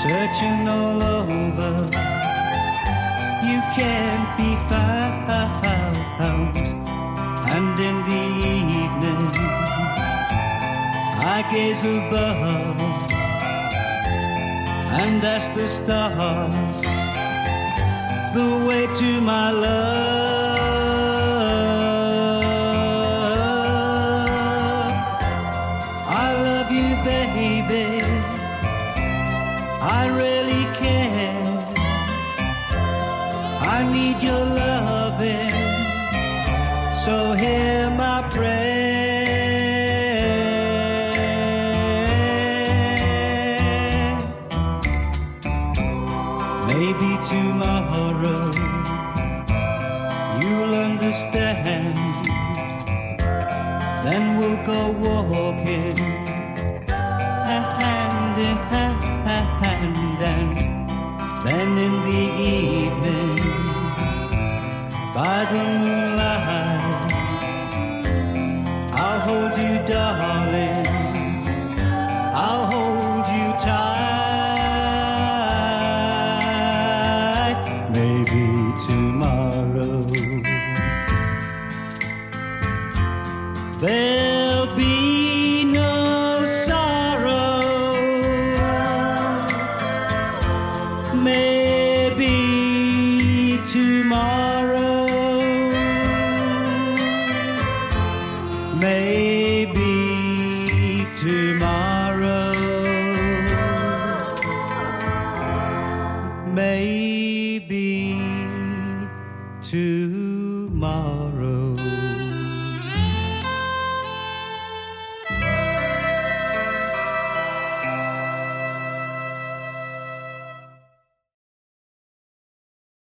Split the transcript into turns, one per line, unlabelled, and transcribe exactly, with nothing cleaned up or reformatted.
searching all over, you can't be found. And in the evening, I gaze above and ask the stars the way to my love. I love you, baby, I really care. I need your loving, so hear my prayer. Maybe tomorrow you'll understand. Then we'll go walking hand in hand, and then in the evening, by the moonlight, I'll hold you, darling, I'll hold you tight. Maybe tomorrow there'll be no sorrow. Maybe tomorrow, maybe tomorrow, maybe tomorrow.